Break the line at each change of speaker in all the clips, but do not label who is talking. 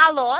Alô?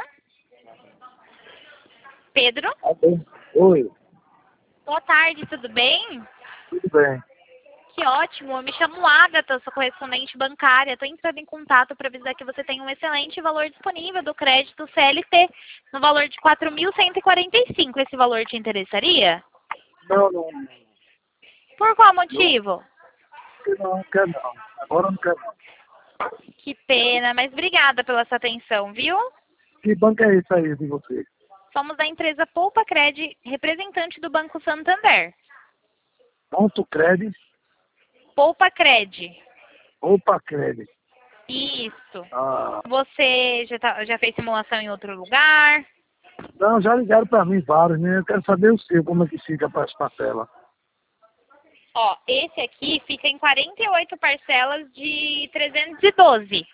Pedro?
Oi,
Boa tarde, tudo bem?
tudo bem.
Que ótimo, eu me chamo Agatha, sou correspondente bancária. Estou entrando em contato para avisar que você tem um excelente valor disponível do crédito CLT, no valor de 4.145. Esse valor te interessaria?
Não, não,
Por qual
não,
motivo?
não quero não. Agora eu não quero não.
Que pena, mas obrigada pela sua atenção, viu?
Que banco é esse aí de você?
Somos da empresa Poupa Cred, representante do Banco Santander.
Ponto Crédito
Poupa Cred.
ou Crédito?
Isso.
Ah,
Você já fez simulação em outro lugar?
não, já ligaram para mim vários, né? Eu quero saber o seu, como é que fica para as parcelas.
Ó, esse aqui fica em 48 parcelas de 312.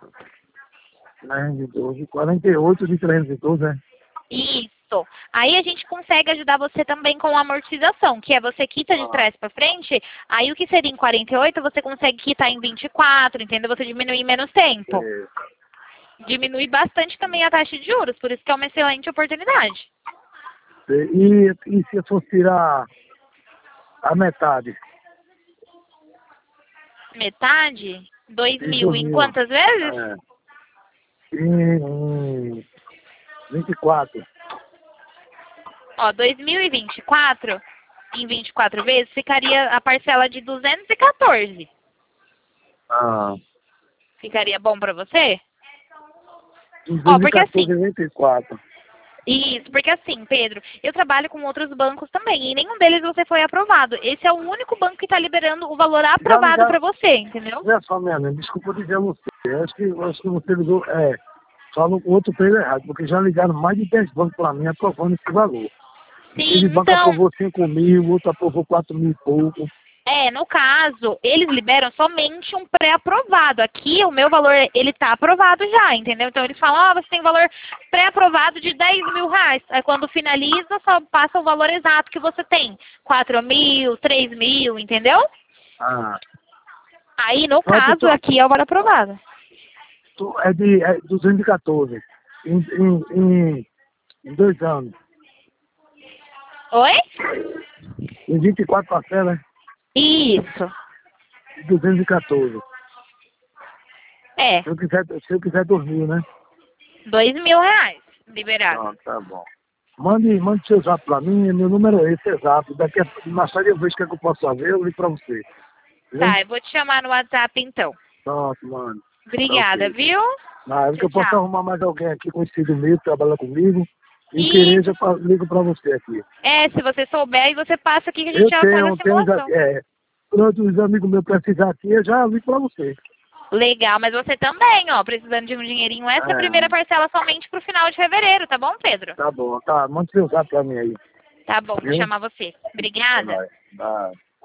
312, 48 de 312, né?
Isso. Aí a gente consegue ajudar você também com a amortização, que é você quita de
Ah,
trás para frente, aí o que seria em 48 você consegue quitar em 24, entendeu? Você diminui em menos tempo.
é,
Diminui bastante também a taxa de juros, por isso que é uma excelente oportunidade.
e se eu fosse tirar a metade?
Metade? 2
De
mil em
2000.
quantas vezes?
É, em 24.
Ó, 2024, em 24 vezes, ficaria a parcela de 214.
Ah,
Ficaria bom pra você? Ó, porque
214
assim,
e 24.
isso, porque assim, Pedro, eu trabalho com outros bancos também, e nenhum deles você foi aprovado. Esse é o único banco que está liberando o valor
Já
aprovado
ligaram.
pra você, entendeu?
Olha só, minha amiga, desculpa dizer a você. Eu acho que você ligou, só no outro preço errado, porque já ligaram mais de 10 bancos para mim aprovando esse valor.
Sim,
Esse banco
então,
aprovou 5 mil, outro aprovou 4 mil e pouco.
no caso, eles liberam somente um pré-aprovado. Aqui, o meu valor, ele tá aprovado já, entendeu? Então, eles falam, você tem valor pré-aprovado de 10 mil reais. Aí, quando finaliza, só passa o valor exato que você tem. 4 mil, 3 mil, entendeu?
Ah,
Aí, no
pronto,
caso, aqui é o valor aprovado.
é de 214 em 2 anos.
Oi?
Em 24 parcelas,
Isso.
214.
É,
Se eu quiser dormir, né?
2 mil reais liberado.
Pronto, tá bom. Mande seu zap pra mim, meu número é esse, é zap. Daqui a mais tarde eu vejo o que é que eu posso fazer, eu ligo pra você. Viu?
Tá, eu vou te chamar no WhatsApp, então.
Pronto, mano. Tá
Obrigada,
ok.
viu?
Mas é que
Tchau,
eu posso
tchau.
arrumar mais alguém aqui conhecido meu, que trabalha comigo. E querer,
Isso.
já ligo pra você aqui.
Se você souber, aí você passa aqui que a gente
Eu
já faz a
tenho
simulação.
pronto, os amigos meus precisar aqui, eu já ligo pra você.
Legal, mas você também, ó, precisando de um dinheirinho extra, a primeira
É,
parcela somente pro final de fevereiro, tá bom, Pedro?
tá bom, tá. Mande seu zap pra mim aí.
Tá bom, vou
Viu?
chamar você.
Tá
Obrigada.
bom. Vai.